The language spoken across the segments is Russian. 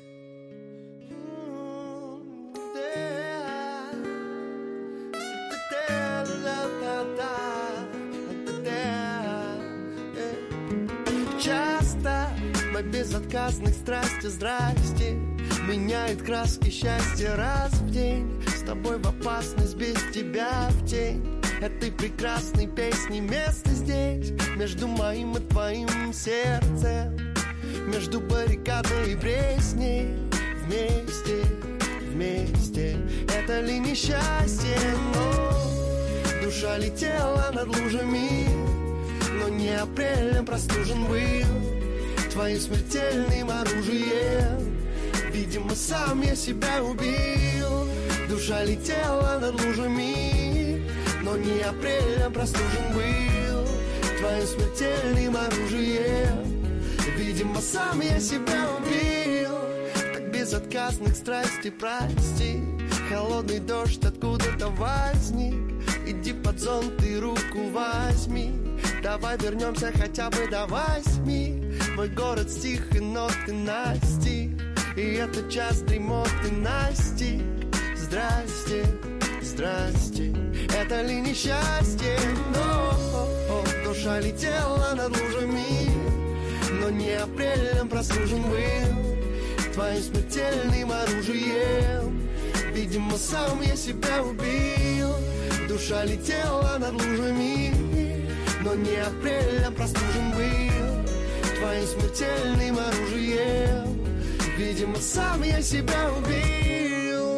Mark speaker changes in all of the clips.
Speaker 1: Часто мои безотказных страсти, здрасте, меняет краски счастья раз в день. С тобой в опасность, без тебя в тень этой прекрасной песни. Место здесь, между моим и твоим сердцем, между баррикадой и пресней. Вместе, вместе, это ли несчастье? Но душа летела над лужами, но не апрелем простужен был твоим смертельным оружием. Видимо, сам я себя убил. Душа летела над лужами, но не апрелем простужен был твоим смертельным оружием. Видимо, сам я себя убил. Так безотказных страстей прости. Холодный дождь откуда-то возник. Иди под зонт и руку возьми. Давай вернемся хотя бы до 8. Мой город стих и ноты настиг, и этот час дремоты настиг. Здрасте, здрасте, это ли несчастье? Но душа летела над лужами, но не апрелем простужен был твоим смертельным оружием. Видимо, сам я себя убил. Душа летела над лужами, но не апрелем простужен был твоим смертельным оружием. Видимо, сам я себя убил.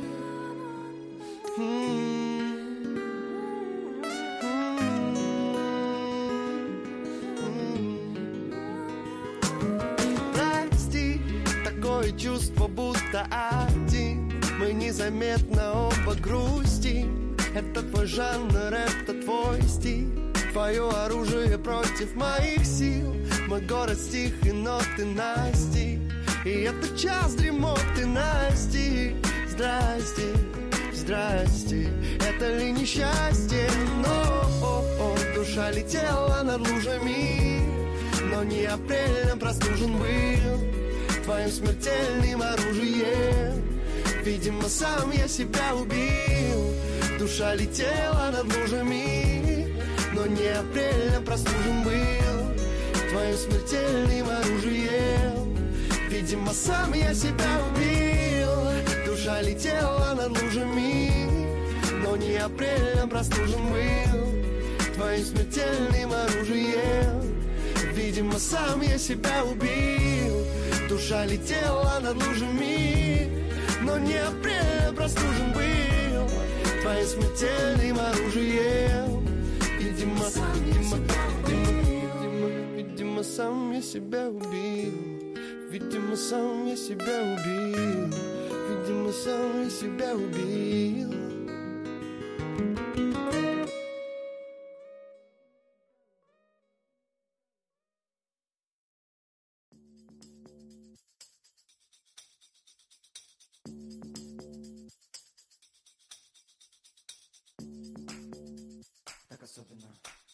Speaker 1: Прости, такое чувство, будто один. Мы незаметно оба грустим. Это твой жанр, это твой стиль. Твое оружие против моих сил. Мой город стих и ноты настиг, и этот час дремоты настиг. Здрасте, здрасте, это ли несчастье? Но душа летела над лужами, но не апрелем простужен был твоим смертельным оружием. Видимо, сам я себя убил. Душа летела над лужами, но не апрелем простужен был твоим смертельным оружием. Видимо, сам я себя убил. Душа летела над лужами, но не апрелем простужен был твоим смертельным оружием. Видимо, сам я себя убил. Душа летела над лужами, но не апрелем простужен был твоим смертельным оружием. Видимо, видимо, сам я себя убил. Видимо, сам я себя убил. Видимо, сам я себя убил.
Speaker 2: Так особенно.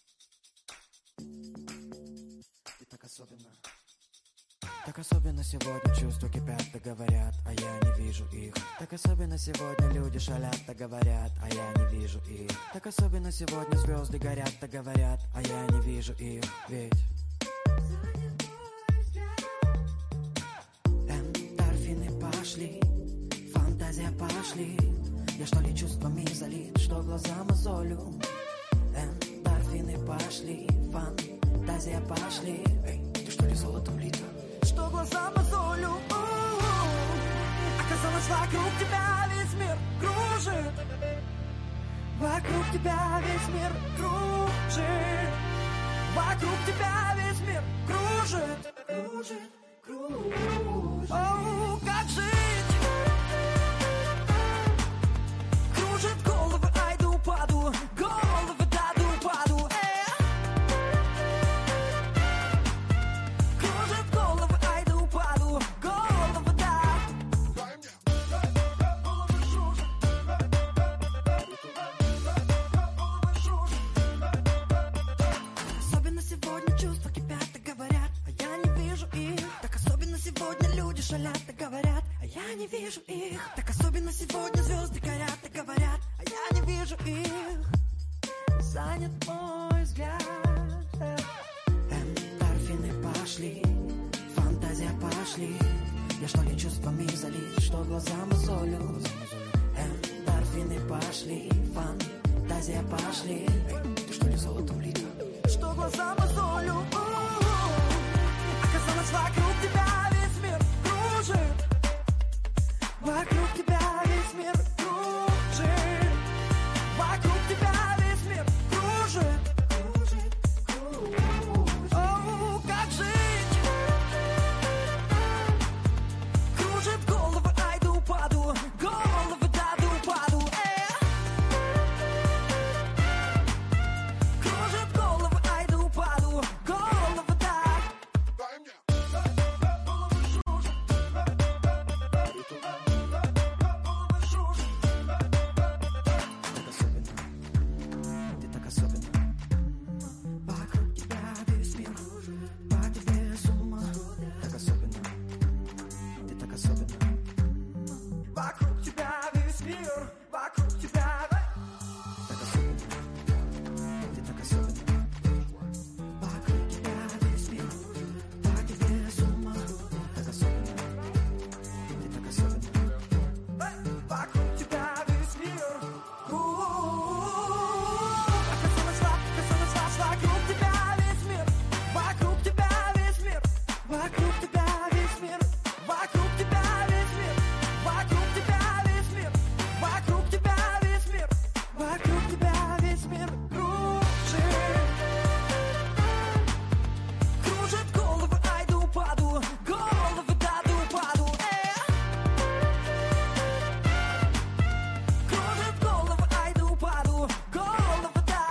Speaker 2: И так особенно. Так особенно сегодня чувства кипят, да говорят, а я не вижу их. Так особенно сегодня люди шалят, да говорят, а я не вижу их. Так особенно сегодня звезды горят, да говорят, а я не вижу их. Ведь эндорфины пошли, фантазия пошли. Я что ли чувствами залит, что глаза мозолю. Эндорфины пошли, фантазия пошли. Эй, ты что ли золотом лита? Что глаза мозолю. Оказалось, вокруг тебя весь мир кружит. Вокруг тебя весь мир кружит. Вокруг тебя весь мир кружит. Кружит, кружит. Оу, как жить? Кружит головы, айду паду. Головы даду паду. Кружит головы, айду паду. Головы да. Особенно сегодня чувства кипят и говорят, а я не вижу их. Так особенно сегодня люди шалят. так говорят, а я не вижу их. Так особенно сегодня звезды горят, так говорят, а я не вижу их. Занят мой взгляд. Эндорфины пошли, фантазия пошли. Я что ли чувствами залит, что глаза мозолю. Эндорфины пошли, фантазия пошли. Ты что ли золотом лит? Что глаза мозолю. Оказалось, вокруг тебя весь мир кружит. Вокруг тебя весь мир кружит. Вокруг тебя весь мир кружит. О, как жить? Кружит головы, айду упаду. Головы даду упаду. Кружит головы, айду упаду. Головы да. Вокруг тебя весь мир, вокруг тебя. Так особенно, ты так особенно. Вокруг тебя весь мир, по тебе с ума. Так особенно, ты так особенно. Вокруг тебя весь мир. Оказалось, вокруг тебя весь мир. Вокруг тебя весь мир. Вокруг тебя весь мир. Вокруг тебя весь мир. Вокруг тебя весь мир, вокруг тебя весь мир, вокруг тебя весь мир кружит. Кружит головы, айду упаду, головы даду упаду. Кружит головы, айду упаду, головы да.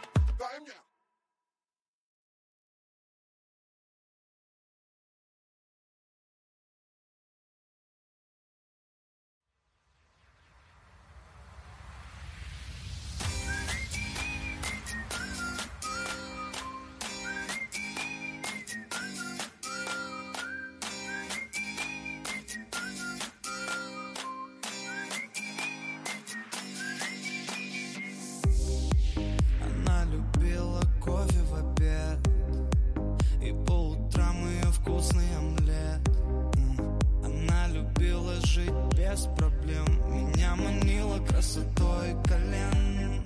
Speaker 3: Она любила кофе в обед и по утрам ее вкусный омлет. Она любила жить без проблем, меня манила красотой колен.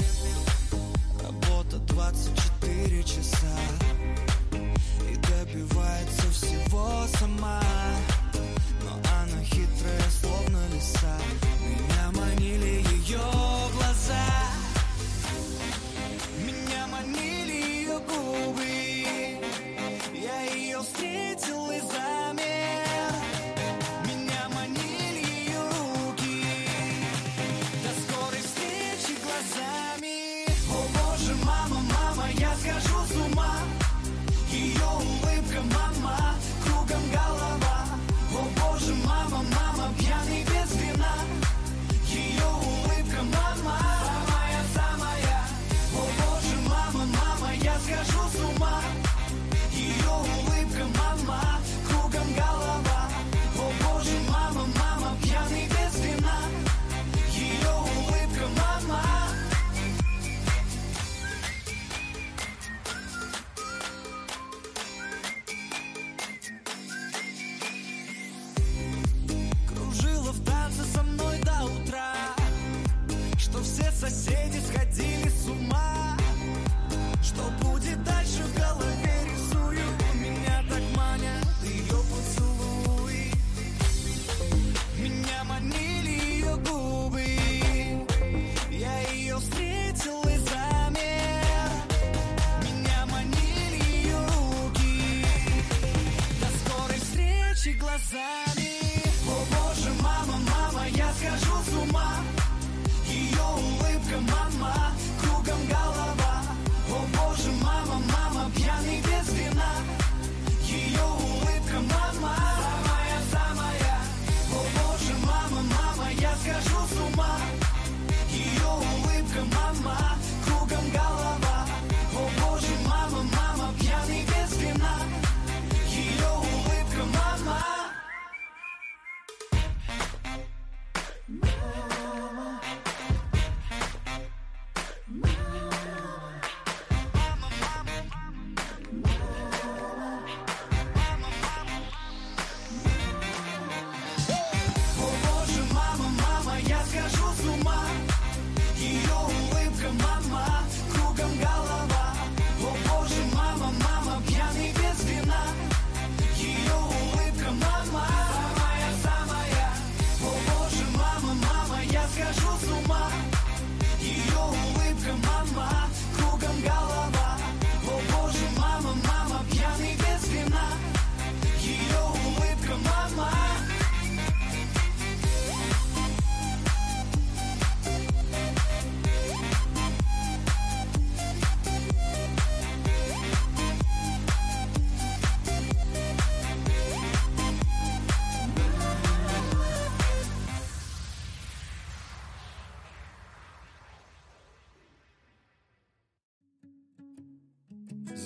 Speaker 3: Работа 24 часа и добивается всего сама. Но она хитрая, словно лиса. Меня манили ее глаза, меня манили ее губы. Я ее встретил и замер. Меня манили ее руки. До скорой встречи глазами. О боже, мама, мама, я схожу с ума. Ее улыбка, мама, кругом голова. О боже, мама, мама, пьяный без вина. Ее улыбка, мама, самая, самая. О боже, мама, мама, я схожу с ума. Ее улыбка, мама, кругом голова. О боже, мама, мама, пьяный без вина. Ее улыбка, мама. Кружила в танце со мной до утра, что все соседи сходили с ума. Что будет дальше в голове рисую. Меня так манят ее поцелуи. Меня манили ее губы. Я ее встретил и замер. Меня манили ее руки. До скорой встречи глазами. О боже, мама, мама, я схожу с ума. Ее улыбка, мама, кругом голова. О боже, мама, мама, пьяный без вина. Ее улыбка, мама, самая, самая. О боже, мама, мама, я схожу с ума. Ее улыбка, мама, кругом голова. О боже, мама, мама, пьяный без вина. Ее улыбка, мама.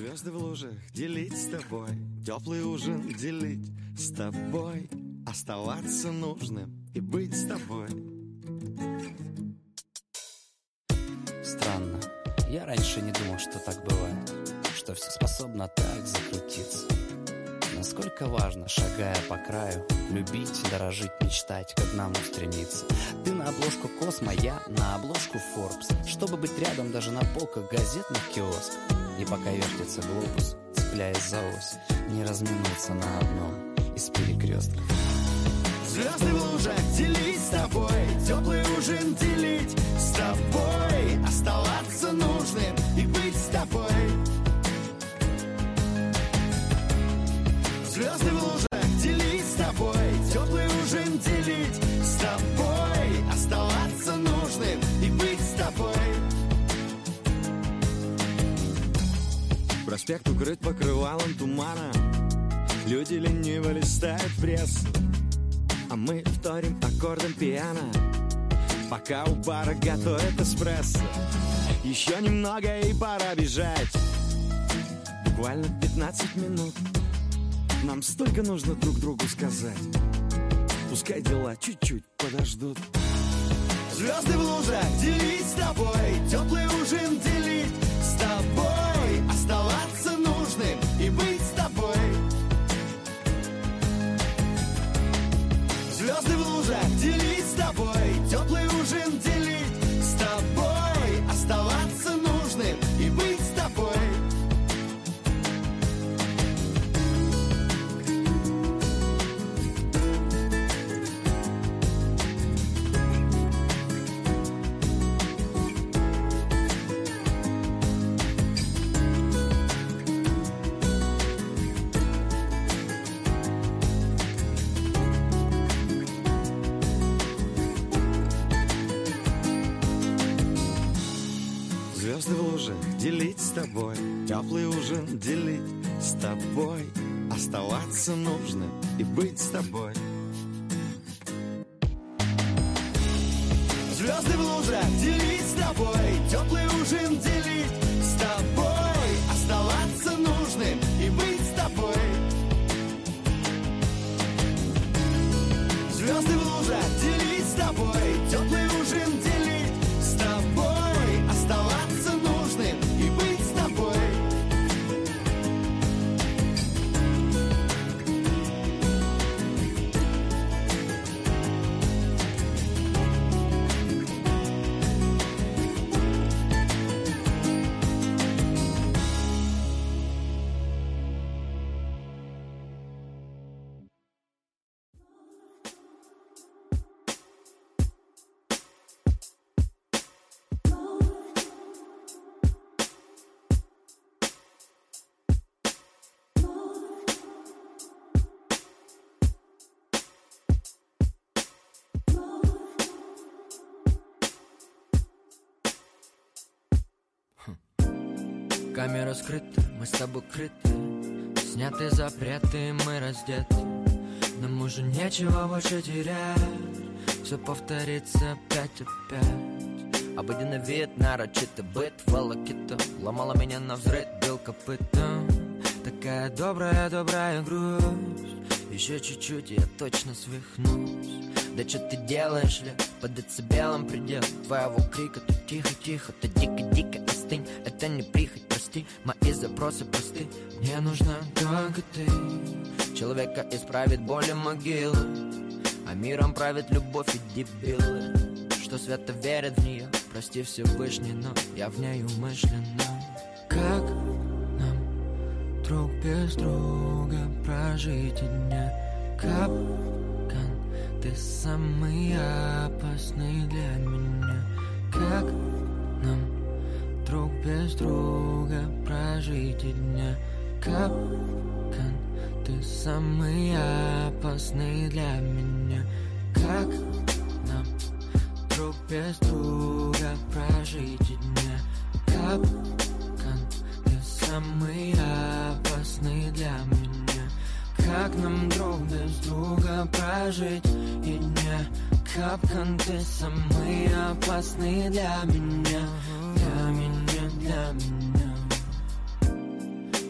Speaker 1: Звезды в лужах делить с тобой, теплый ужин делить с тобой, оставаться нужным и быть с тобой.
Speaker 4: Странно, я раньше не думал, что так бывает, что все способно так закрутиться. Насколько важно, шагая по краю, любить, дорожить, мечтать, к одному стремиться. Ты на обложку Космо, я на обложку Forbes, чтобы быть рядом даже на полках газетных киосков. И пока вертится глобус, цепляясь за ось, не разминуться на одном из перекрестков.
Speaker 3: Звезды в лужах делить с тобой, теплый ужин делить с тобой, оставаться нужным и быть с тобой. Звезды в лужах делить с тобой, теплый ужин делить с тобой, оставаться нужным и быть с тобой.
Speaker 1: Проспект укрыт покрывалом тумана, люди лениво листают прессу, а мы вторим аккордом пиано, пока у бара готовят эспрессо. Еще немного и пора бежать, буквально 15 минут. Нам столько нужно друг другу сказать, пускай дела чуть-чуть подождут.
Speaker 3: Звезды в лужах делить с тобой, теплый ужин делить с тобой, оставаться нужным и быть с тобой. Звезды в лужах делить с тобой, теплый ужин делить с тобой, оставаться нужным и быть с тобой.
Speaker 1: Звезды в лужах делить с тобой, теплый ужин делить с тобой, оставаться нужным и быть с тобой.
Speaker 3: Звезды в лужах делить с тобой, теплый ужин делить с тобой, оставаться нужным и быть с тобой. Звезды в лужах делить с тобой, теплый ужин делить с тобой, оставаться нужным и быть с тобой.
Speaker 5: Камера скрыта, мы с тобой крыты, сняты запреты, мы раздеты. Нам уже нечего больше терять, все повторится опять. Обыденный вид, нарочитый быт, волокита ломала меня навзрыд, бил копытом. Такая добрая грусть, еще чуть-чуть и я точно свихнусь. Да что ты делаешь, ли? Под децибелом предел твоего крика. Тут тихо, ты дико остынь. Это не прихоть, прости, мои запросы просты. Мне нужна только ты. Человека исправит боли могилы, а миром правит любовь и дебилы, что свято верят в нее. Прости Всевышний, но я в ней умышленно. Как нам друг без друга прожить и дня? Капкан, ты самый опасный для меня. Как нам друг без друга прожить и дня? Капкан, ты самый опасный для меня. Как нам друг без друга прожить и дня? Капкан, ты самый опасный для меня. Как нам друг без друга прожить и дня? Капкан, ты самый опасный для меня. Для меня.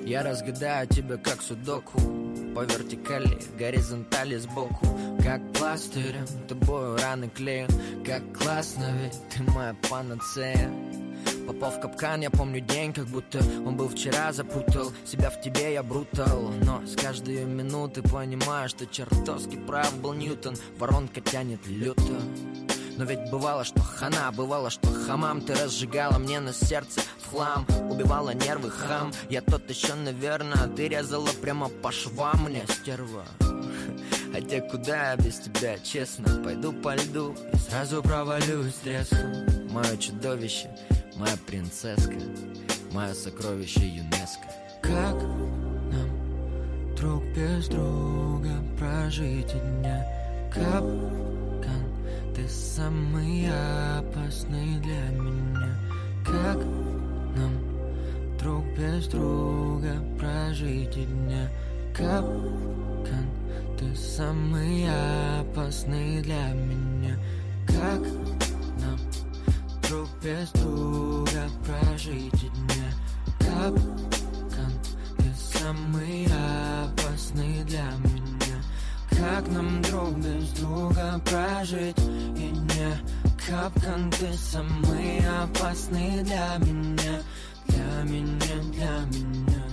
Speaker 5: Я разгадаю тебя как судоку, по вертикали, горизонтали сбоку. Как пластырем тобою раны клею. Как классно, ведь ты моя панацея. Попал в капкан, я помню день, как будто он был вчера. Запутал себя в тебе, я брутал. Но с каждой минуты понимаю, что чертовски прав был Ньютон. Воронка тянет люто. Но ведь бывало, что хана, бывало, что хамам. Ты разжигала мне на сердце в хлам, убивала нервы, хам. Я тот еще, наверное, ты резала прямо по швам мне, стерва. Хотя куда я без тебя, честно? Пойду по льду и сразу провалюсь треском. Мое чудовище, моя принцесска, мое сокровище ЮНЕСКО. Как нам друг без друга прожить и дня? Капкан, ты самый опасный для меня. Как нам друг без друга прожить и дня? Капкан, ты самый опасный для меня. Как нам друг без друга прожить и дня? Капкан, ты самый опасный для меня. Как нам друг без друга прожить и дня? Капкан, ты самый опасный для меня. Для меня, для меня.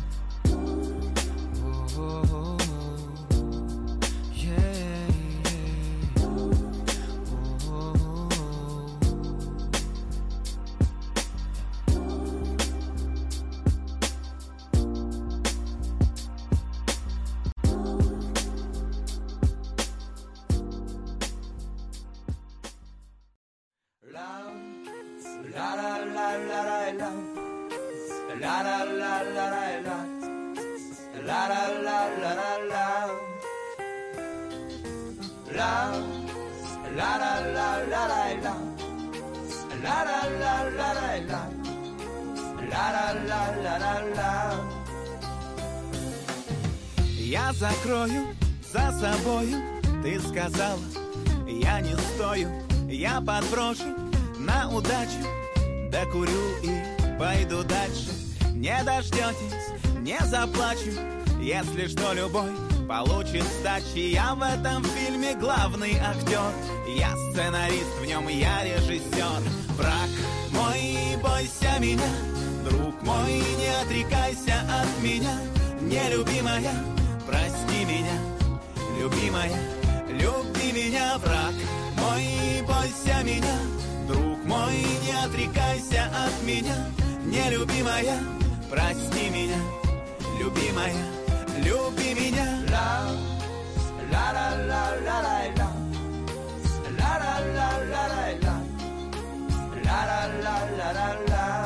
Speaker 1: Я закрою за собою, ты сказала, я не стою. Я подброшу на удачу, докурю и пойду дальше. Не дождетесь, не заплачу, если что, любой получит сдачи. Я в этом фильме главный актер, я сценарист, в нем я режиссер. Враг мой, бойся меня, друг мой, не отрекайся от меня. Нелюбимая, прости меня, любимая, люби меня. Враг мой, бойся меня, друг мой, не отрекайся от меня. Нелюбимая, прости меня, любимая, люби меня. Ла ла ла ла ла ла ла ла ла ла ла ла ла ла ла ла.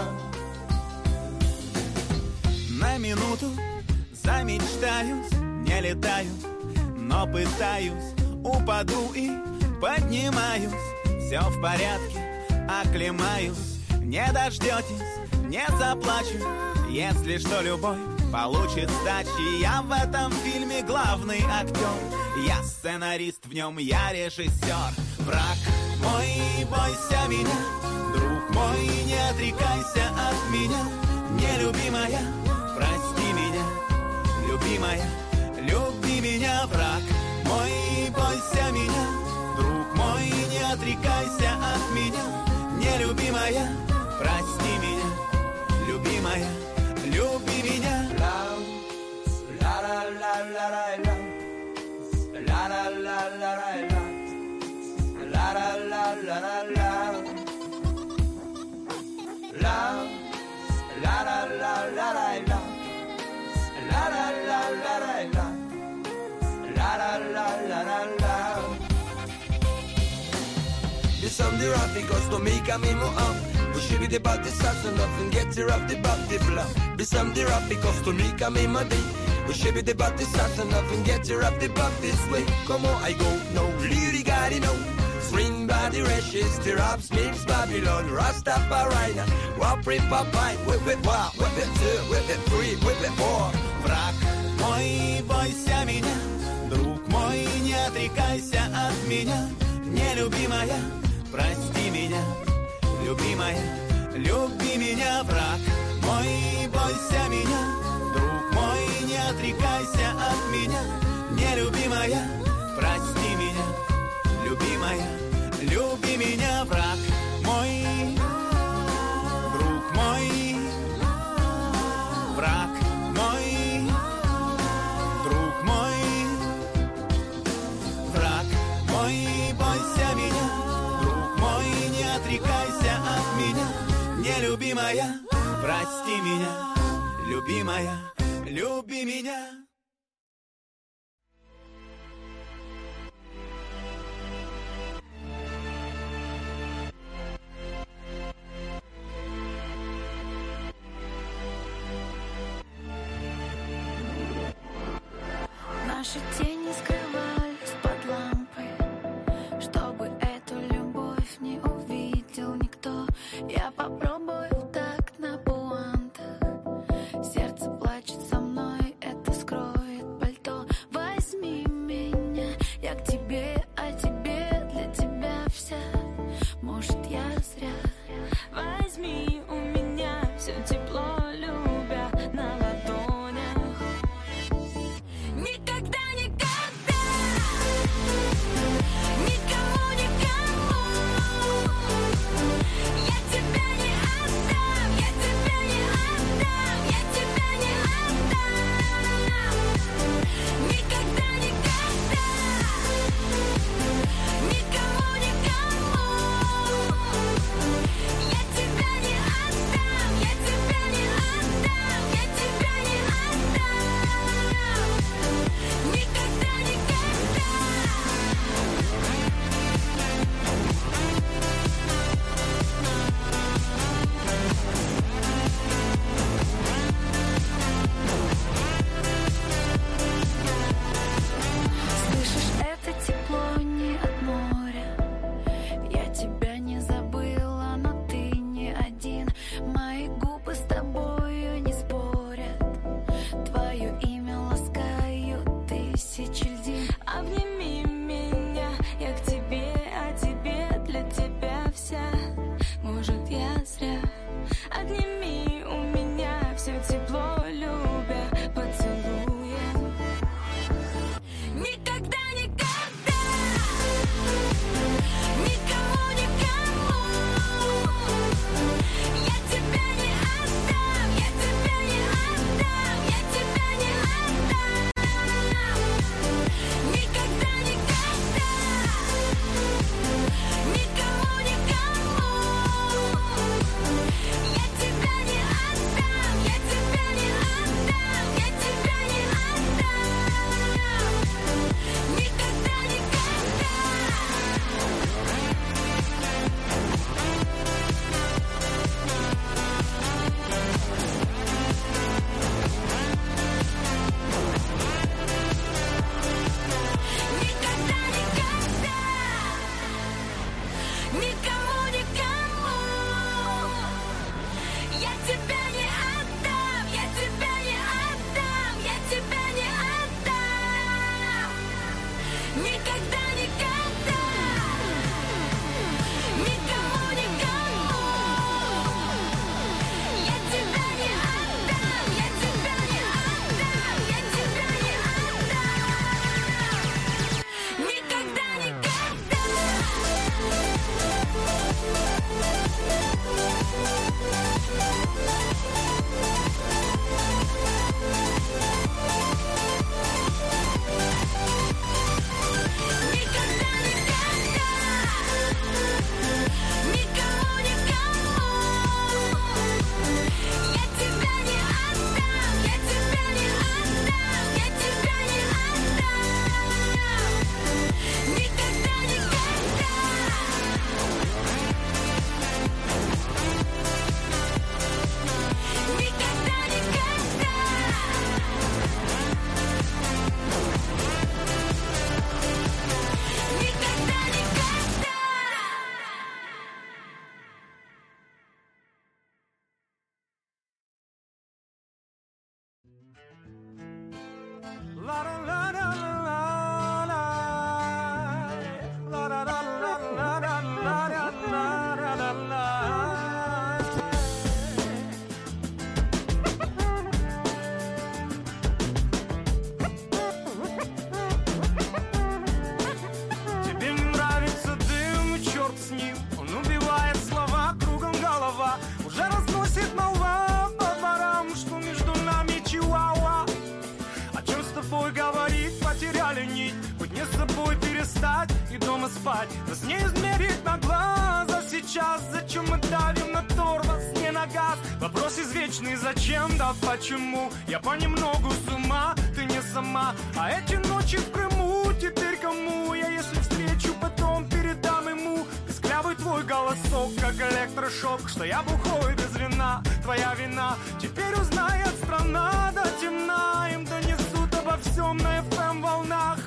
Speaker 1: На минуту замечтаюсь, не летаю, но пытаюсь. Упаду и поднимаюсь, все в порядке, оклемаюсь. Не дождетесь, не заплачу, если что, любой получит сдачи. Я в этом фильме главный актер, я сценарист, в нем я режиссер. Враг мой, бойся меня, друг мой, не отрекайся от меня. Нелюбимая, прости меня, любимая, люби меня. Враг мой, бойся меня, друг мой, не отрекайся от меня. Нелюбимая, прости меня, любимая, люби меня. Ла ла ла ла ла ла ла ла ла ла ла ла ла ла ла. La la la la la la la la la la la la la la la.
Speaker 6: Descendere raffi costo mica mimo uscivi dei batti salsa nothing gets you off the body blah. Descendere raffi costo mica mimo di uscivi dei batti salsa nothing gets you off the body sway. Come on I go no really got it no. Swing body rashes, stirrups, mix Babylon, Rastafari, Wap rip Popeye, whip it one, whip it two, whip it three, whip it four.
Speaker 1: Враг мой, бойся меня, друг мой, не отрекайся от меня. Нелюбимая, прости меня, любимая, люби меня. Враг мой, бойся меня, друг
Speaker 3: отрекайся от меня, нелюбимая, прости меня, любимая, люби меня, враг мой, друг мой, враг мой, друг мой, враг мой, бойся меня, друг мой, не отрекайся от меня, нелюбимая, прости меня, любимая, люби меня.
Speaker 7: Наши тени скрывались под лампой, чтобы эту любовь не увидел никто. Я попробую в такт на пуантах, сердце плачет со мной, это скроет пальто. Возьми меня, я к тебе, а тебе для тебя вся. Может, я зря. Возьми у меня все тепло, любя на ладонях. Никогда, никогда, никому, никому я тебя не отдам, я тебя не отдам, я тебя не отдам. Никогда, никогда,
Speaker 8: встать и дома спать. Нас не измерить на глаз, а сейчас зачем мы давим на тормоз, не на газ? Вопрос извечный, зачем, да почему? Я понемногу с ума, ты не сама. А эти ночи в Крыму теперь кому? Я если встречу, потом передам ему. Песклявый твой голосок, как электрошок, что я бухой без вина, твоя вина. Теперь узнает страна до темна, им донесут обо всем на FM волнах.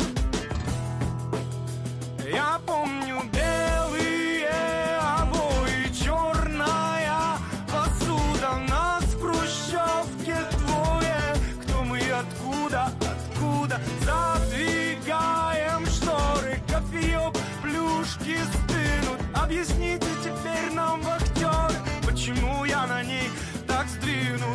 Speaker 8: Я помню белые обои, черная посуда, нас в хрущевке двое. Кто мы и откуда, откуда? Задвигаем шторы, кофеек, плюшки стынут. Объясните теперь нам, вахтеры, почему я на ней так сдвинут.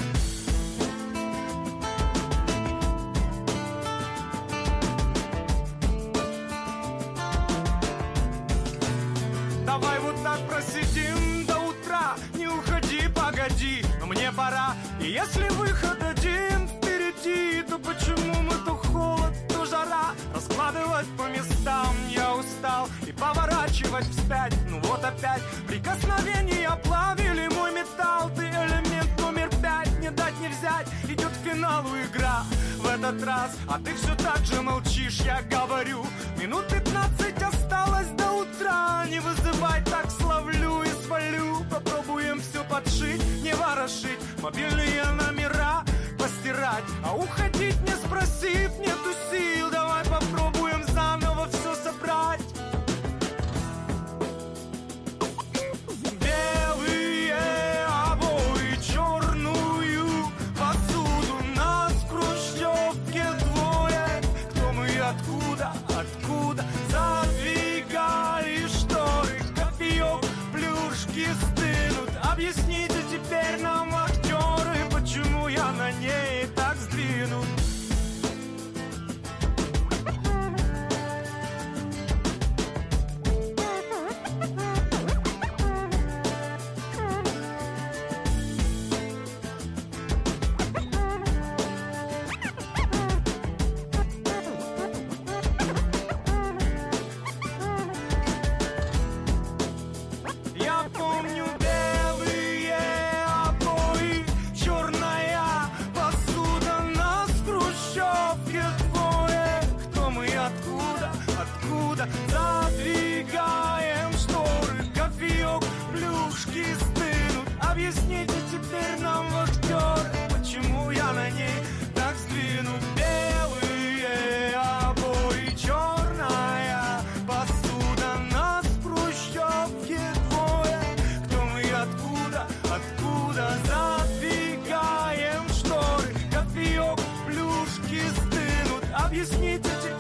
Speaker 8: Давай вот так просидим до утра, не уходи, погоди, но мне пора. И если выход один впереди, то почему мы то холод, то жара? Раскладывать по местам я устал и поворачивать вспять, ну вот опять. Прикосновения плавили мой металл, ты элемент номер 5, не дать не взять, идет к финалу игра в этот раз. А ты все так же молчишь, я говорю, минут 15 осталось до утра. Не вызывай, так словлю и свалю. Попробуем все подшить, не ворошить, мобильные номера постирать. А уходить не спросив, нету сил. Давай попробуем заново все собрать. Белые обои, черную посуду, нас в хрущевке двое. Кто мы и откуда, откуда? Задвигали шторы, кофеек, плюшки стынут. Объясните теперь нам, актеры, почему я на ней так сдвинут. Я помню белые обои, черная посуда, нас в хрущевке двое. Кто мы и откуда, откуда? Задвигаем шторы, кофеек, плюшки стынут. Объясните теперь нам, вахтеры, почему я на ней так сдвинут. Белые обои, черная посуда, нас в хрущевке двое. Кто мы и откуда, откуда? Задвигаем шторы, кофеек, плюшки стынут. Объясните теперь